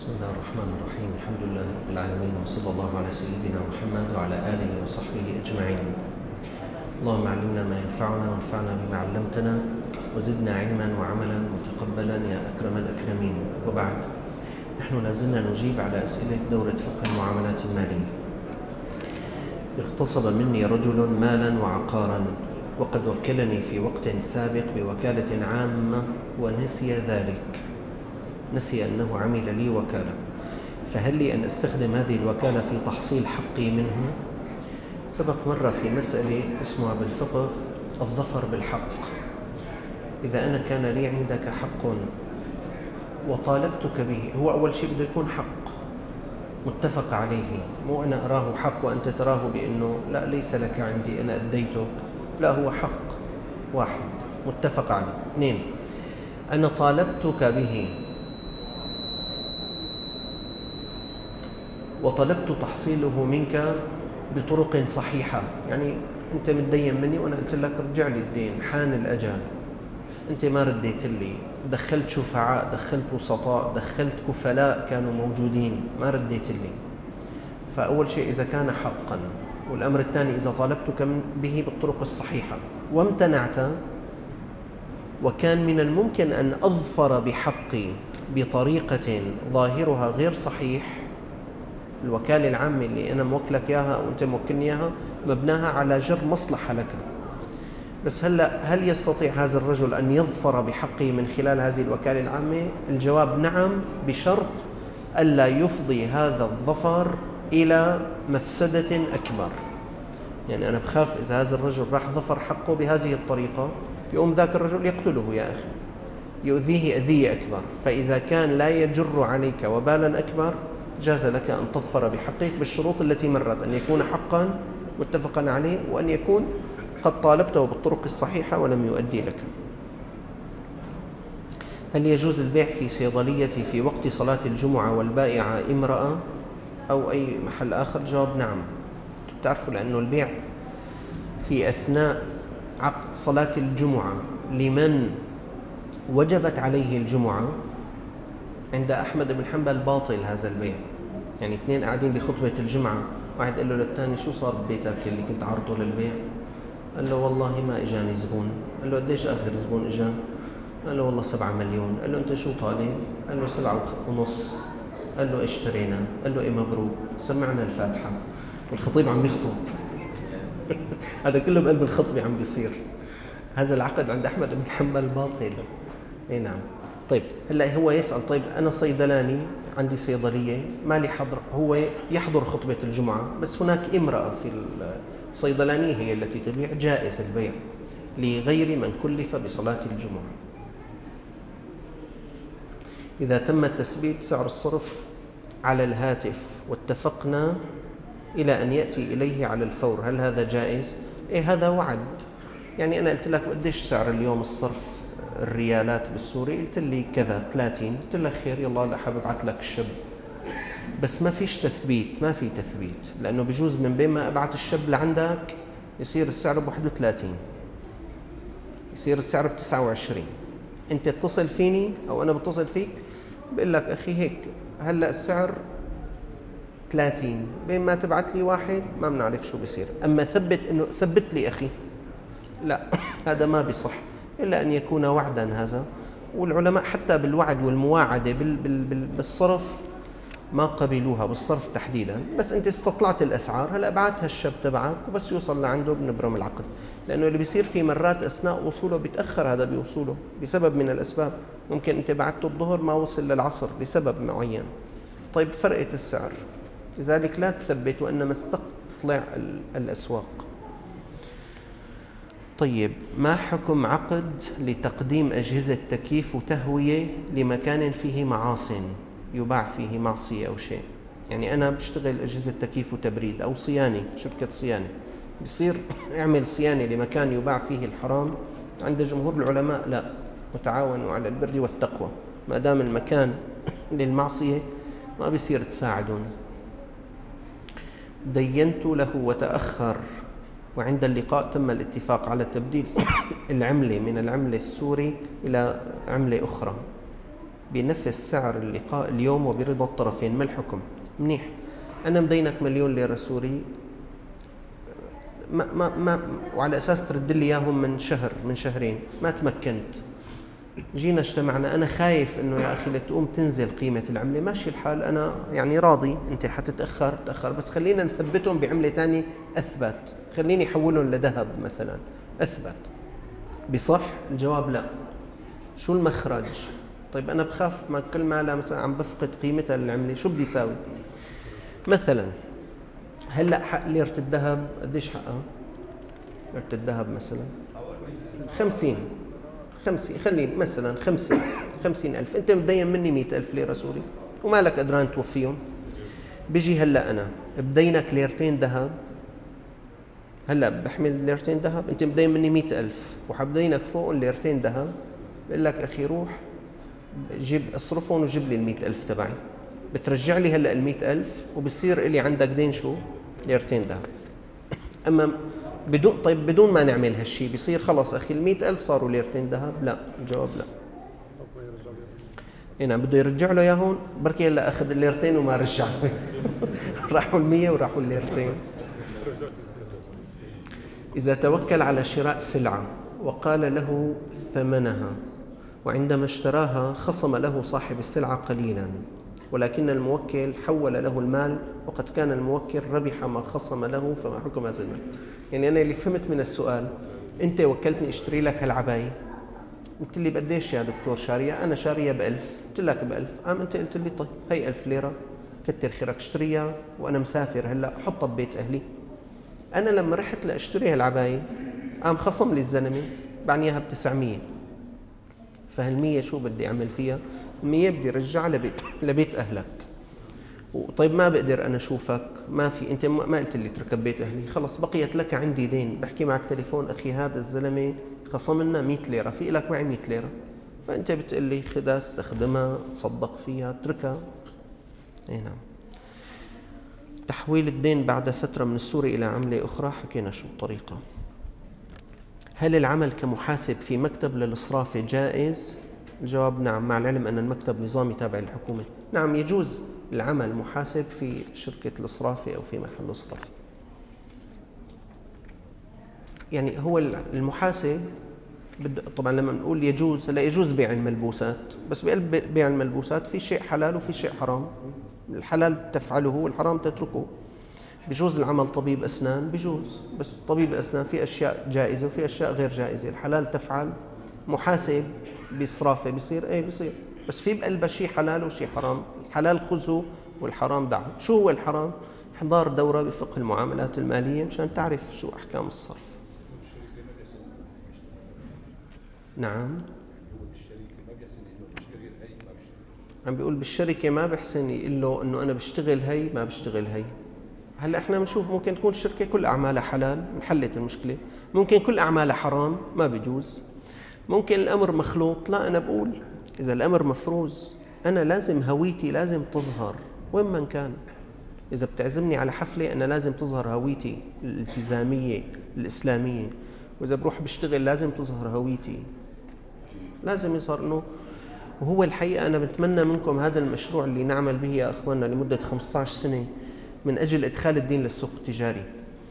بسم الله الرحمن الرحيم. الحمد لله رب العالمين، وصلى الله على سيدنا محمد وعلى آله وصحبه أجمعين. اللهم علمنا ما ينفعنا وانفعنا بما علمتنا وزدنا علما وعملا متقبلا يا أكرم الأكرمين. وبعد، نحن لازلنا نجيب على أسئلة دورة فقه المعاملات المالية. اغتصب مني رجل مالا وعقارا، وقد وكلني في وقت سابق بوكالة عامة ونسي ذلك، نسي أنه عمل لي وكالة، فهل لي أن أستخدم هذه الوكالة في تحصيل حقي منه؟ سبق مرة في مسألة اسمها بالفقه الظفر بالحق. إذا أنا كان لي عندك حق وطالبتك به، هو أول شيء بده يكون حق متفق عليه، مو أنا أراه حق وأنت تراه بأنه لا ليس لك عندي أنا أديتك، لا، هو حق واحد متفق عليه. اثنين، أنا طالبتك به وطلبت تحصيله منك بطرق صحيحة، يعني أنت متدين مني وأنا قلت لك رجع لي الدين، حان الأجل، أنت ما رديت لي، دخلت شفعاء، دخلت وسطاء، دخلت كفلاء كانوا موجودين، ما رديت لي. فأول شيء إذا كان حقا، والأمر الثاني إذا طالبتك به بالطرق الصحيحة وامتنعت، وكان من الممكن أن أظفر بحقي بطريقة ظاهرها غير صحيح، الوكالة العامة اللي أنا موكلك إياها أو أنت موكلني إياها مبناها على جر مصلحة لك، بس هلا هل يستطيع هذا الرجل أن يظفر بحقه من خلال هذه الوكالة العامة؟ الجواب نعم، بشرط ألا يفضي هذا الظفر إلى مفسدة أكبر. يعني أنا بخاف إذا هذا الرجل راح ظفر حقه بهذه الطريقة يقوم ذاك الرجل يقتله يا أخي، يؤذيه أذية أكبر. فإذا كان لا يجر عليك وبالا أكبر جاز لك أن تظفر بحقك بالشروط التي مرت، أن يكون حقا متفقا عليه، وأن يكون قد طالبته بالطرق الصحيحة ولم يؤدي لك. هل يجوز البيع في صيدليتي في وقت صلاة الجمعة والبائعة امرأة أو أي محل آخر؟ جواب نعم. تعرفوا لأنه البيع في أثناء صلاة الجمعة لمن وجبت عليه الجمعة عند أحمد بن حنبل باطل هذا البيع. يعني اثنين قاعدين بخطبة الجمعة، واحد قال له للثاني شو صار ببيتك اللي كنت عرضه للبيع؟ قال له والله ما اجاني زبون. قال له قديش آخر زبون اجان؟ قال له والله 7 مليون. قال له أنت شو طالب؟ قال له 7.5. قال له اشترينا. قال له إيه مبروك، سمعنا الفاتحة. والخطيب عم يخطب هذا كله بقلب الخطبة عم بيصير. هذا العقد عند أحمد بن حنبل باطل. اي نعم. طيب هلا هو يسأل، طيب أنا صيدلاني عندي صيدلية مالي حضر، هو يحضر خطبة الجمعة بس هناك امرأة في الصيدلانية هي التي تبيع، جائز البيع لغير من كلف بصلاة الجمعة. إذا تم تثبيت سعر الصرف على الهاتف واتفقنا إلى أن يأتي إليه على الفور، هل هذا جائز؟ إيه هذا وعد. يعني أنا قلت لك قديش سعر اليوم الصرف الريالات بالسوري؟ قلت لي كذا 30، قلت لك خير يلا لا حابب ابعث لك الشب، بس ما فيش تثبيت، ما في تثبيت، لأنه بجوز من بين ما أبعث الشب لعندك يصير السعر ب31، يصير السعر ب29. أنت اتصل فيني أو أنا بتصل فيك بقول لك أخي هيك هلأ السعر 30، بين ما تبعث لي واحد ما بنعرف شو بصير. أما ثبت إنه ثبت لي أخي، لا هذا ما بيصح إلا أن يكون وعدا هذا. والعلماء حتى بالوعد والمواعدة بالصرف ما قبلوها، بالصرف تحديدا. بس أنت استطلعت الأسعار، هلأ بعتها الشاب تبعك وبس يوصل لعنده بنبرم العقد، لأنه اللي بيصير في مرات أثناء وصوله بيتأخر هذا بوصوله بسبب من الأسباب، ممكن أنت بعته الظهر ما وصل للعصر لسبب معين. طيب فرقت السعر، لذلك لا تثبت وإنما استطلع الأسواق. طيب ما حكم عقد لتقديم أجهزة تكييف وتهوية لمكان فيه معاصٍ يباع فيه معصية أو شيء؟ يعني أنا بشتغل أجهزة تكييف وتبريد أو صيانة، شركة صيانة، بصير اعمل صيانة لمكان يباع فيه الحرام. عند جمهور العلماء لا، وتعاونوا على البر والتقوى، ما دام المكان للمعصية ما بيصير تساعدون. دينت له وتأخر، وعند اللقاء تم الاتفاق على تبديل العملة من العملة السوري إلى عملة أخرى. بنفس سعر اللقاء اليوم وبرضا الطرفين، ما الحكم؟ منيح. أنا مدينك 1,000,000 ليرة سوري، ما وعلى أساس ترد لي إياهم من شهر من شهرين، ما تمكنت، جينا اجتمعنا، أنا خايف إنه يا أخي لتقوم تنزل قيمة العملة، ماشي الحال، أنا يعني راضي، أنت حتتأخر بس خلينا نثبتهم بعملة تانية أثبت، خليني أحولهم لذهب مثلا أثبت، بصح؟ الجواب لا. شو المخرج؟ طيب أنا بخاف ما كل ما لا مثلا عم بفقد قيمتها للعملة، شو بدي ساوي؟ مثلا هلا حق ليرة الذهب قديش حقها؟ ليرة الذهب مثلا 50 خليني مثلا 50,000، أنت مدين مني 100,000 ليرة سوري ومالك قدران توفيهم. بيجي هلا أنا بدينك ليرتين ذهب، هلا بحمل ليرتين ذهب، أنت مدين مني 100,000 وحبدينك فوقهم ليرتين ذهب، بقول لك أخي روح جيب اصرفهم وجيب لي 100,000 تبعي، بترجع لي هلا 100,000 وبصير إلي عندك دين شو؟ ليرتين ذهب. أما بدون ما نعمل هالشيء بصير خلص أخي 100,000 صاروا ليرتين ذهب؟ لا، الجواب لا. هنا بده يرجع له إياهم، بركي هلا أخذ الليرتين وما رجع راحوا 100 وراحوا الليرتين. إذا توكل على شراء سلعة وقال له ثمنها، وعندما اشتراها خصم له صاحب السلعة قليلا، ولكن الموكل حول له المال وقد كان الموكل ربح ما خصم له، فما حكم هذا المال؟ يعني أنا اللي فهمت من السؤال، أنت وكلتني اشتري لك هالعباية، قلت لي بقديش يا دكتور شارية؟ أنا شارية ب1000، قلت لك ب1000، أنت قلت لي طيب هي 1000 ليرة كتر خيرك اشتريها وأنا مسافر هلا حطها ببيت أهلي. أنا لما رحت لأشتري هالعباية خصم لي الزلمة بعد إياها ب900، فهال100 شو بدي أعمل فيها؟ 100 بدي رجعها لبيت أهلك. طيب ما بقدر أنا أشوفك، ما في، أنت ما قلت لي تركب بيت أهلي، خلص بقيت لك عندي دين، بحكي معك تليفون، أخي هذا الزلمة خصم لنا 100 ليرة، في لك معي 100 ليرة، فأنت بتقول لي خدها استخدمها تصدق فيها اتركها. أي نعم. تحويل الدين بعد فترة من السوري إلى عملة أخرى، حكينا شو الطريقة. هل العمل كمحاسب في مكتب للإصرافة جائز؟ الجواب نعم، مع العلم أن المكتب نظامي تابع للحكومة. نعم يجوز العمل محاسب في شركة الإصرافة أو في محل إصرافي. يعني هو المحاسب طبعا لما نقول يجوز، لا يجوز بيع الملبوسات، بس بقلب بيع الملبوسات في شيء حلال وفي شيء حرام، الحلال تفعله والحرام تتركه. بجوز العمل طبيب أسنان، بجوز، بس طبيب الأسنان في أشياء جائزة وفي أشياء غير جائزة، الحلال تفعل، محاسب بإصرافه بيصير أي بيصير، بس في بقلبه شيء حلال وشيء حرام، الحلال خذه والحرام دعه. شو هو الحرام؟ احضار دورة بفقه المعاملات المالية مشان تعرف شو أحكام الصرف. نعم، عم بيقول بالشركة ما بحسن يقول له إنه أنا بشتغل هي ما بشتغل هي. هلا احنا بنشوف ممكن تكون الشركة كل أعمالها حلال، انحلت المشكلة، ممكن كل أعمالها حرام ما بيجوز، ممكن الأمر مخلوط. لا، أنا بقول إذا الأمر مفروز أنا لازم هويتي لازم تظهر وين ما كان. إذا بتعزمني على حفلة أنا لازم تظهر هويتي الالتزامية الإسلامية، وإذا بروح بشتغل لازم تظهر هويتي، لازم يظهر إنه. وهو الحقيقة أنا بتمنى منكم هذا المشروع اللي نعمل به يا أخواننا لمدة 15 سنة من أجل إدخال الدين للسوق التجاري.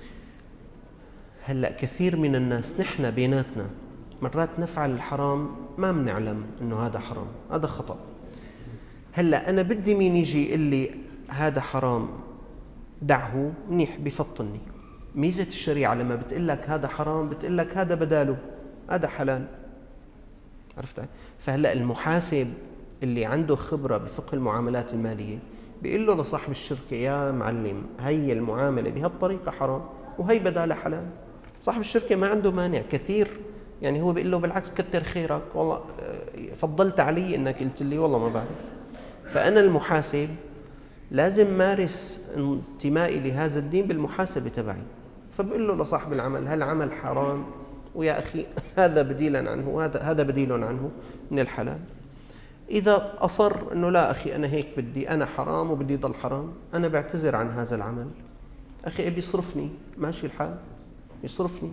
هلأ كثير من الناس نحن بيناتنا مرات نفعل الحرام ما بنعلم إنه هذا حرام، هذا خطأ. هلأ أنا بدي مين يجي يقول لي هذا حرام دعه، منيح بفطني. ميزة الشريعة لما بتقول لك هذا حرام بتقول لك هذا بداله هذا حلال، عرفت؟ فهلأ المحاسب اللي عنده خبرة بفقه المعاملات المالية بيقول له لصاحب الشركة يا معلم هي المعاملة بهالطريقة حرام وهي بدالها حلال. صاحب الشركة ما عنده مانع كثير، يعني هو بيقول له بالعكس كتر خيرك والله فضلت علي انك قلت لي والله ما بعرف. فأنا المحاسب لازم مارس انتمائي لهذا الدين بالمحاسبة تبعي، فبقول له لصاحب العمل هالعمل حرام ويا أخي هذا بديلا عنه هذا بديل عنه من الحلال. إذا أصر أنه لا أخي أنا هيك بدي، أنا حرام وبدي ضل حرام، أنا بعتذر عن هذا العمل. أخي أبي يصرفني ماشي الحال، يصرفني.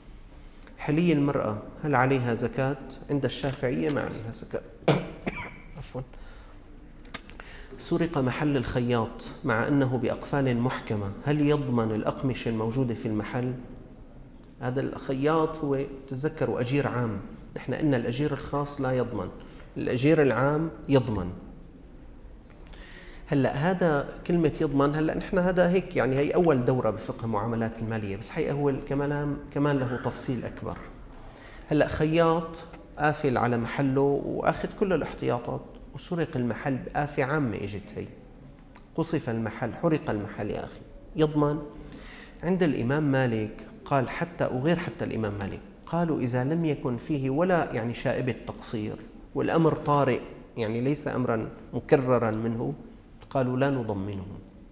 حلي المرأة هل عليها زكاة؟ عند الشافعية ما عليها زكاة. عفوا. سرق محل الخياط مع أنه بأقفال محكمة، هل يضمن الأقمشة الموجودة في المحل؟ هذا الخياط هو تذكروا أجير عام، نحن قلنا الأجير الخاص لا يضمن، الأجير العام يضمن. هلا هذا كلمة يضمن، هلا نحن هذا هيك يعني هي أول دورة بفقه المعاملات المالية، بس حقيقة هو كمان له تفصيل أكبر. هلا خياط قافل على محله وأخذ كل الاحتياطات وسرق المحل بآفة عامة، إجت هي قصف المحل، حرق المحل، يا أخي يضمن؟ عند الإمام مالك قال حتى، وغير حتى الإمام مالك، قالوا إذا لم يكن فيه ولا يعني شائبة تقصير والأمر طارئ يعني ليس أمرا مكررا منه، قالوا لا نضمنه.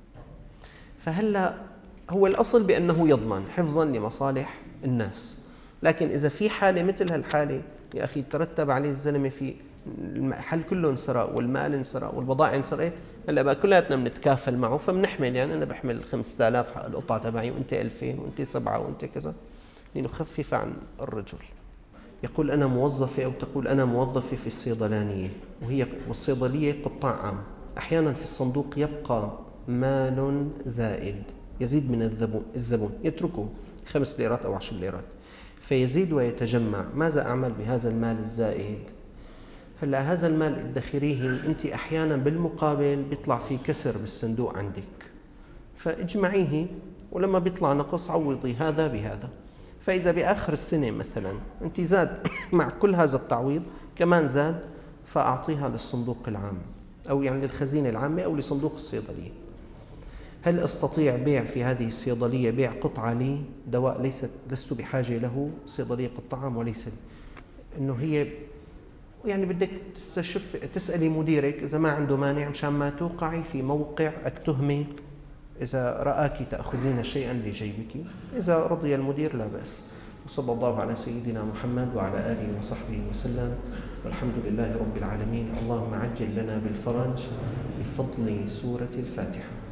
فهلا هو الأصل بأنه يضمن حفظا لمصالح الناس، لكن إذا في حالة مثل هالحالة يا أخي ترتب عليه الزلمة، في المحل كله انسرق والمال انسرق والبضائع انسرقت، هلا بقى كلياتنا بنتكافل معه فبنحمل، يعني أنا بحمل 5000 القطعة تبعي وأنت 2000 وأنت 7 وأنت كذا، لنخفف عن الرجل. يقول أنا موظفة، أو تقول أنا موظفة في الصيدلانية، والصيدلية قطاع عام، أحيانا في الصندوق يبقى مال زائد يزيد من الزبون يتركه 5 ليرات أو 10 ليرات فيزيد ويتجمع، ماذا أعمل بهذا المال الزائد؟ هلا هذا المال ادخريه أنت، أحيانا بالمقابل بيطلع في كسر بالصندوق عندك، فاجمعيه ولما بيطلع نقص عوضي هذا بهذا. فإذا بآخر السنة مثلا أنت زاد مع كل هذا التعويض كمان زاد، فأعطيها للصندوق العام أو يعني للخزينة العامة أو لصندوق الصيدلية. هل أستطيع بيع في هذه الصيدلية بيع قطعة لي دواء لست بحاجة له، صيدلية قطاع عام وليس لي، إنه هي يعني بدك تسألي مديرك إذا ما عنده مانع مشان ما توقعي في موقع التهمة، إذا رآك تأخذين شيئا لجيبك، إذا رضي المدير لا بأس. وصلى الله على سيدنا محمد وعلى آله وصحبه وسلم، والحمد لله رب العالمين. اللهم عجل لنا بالفرج بفضل سورة الفاتحة.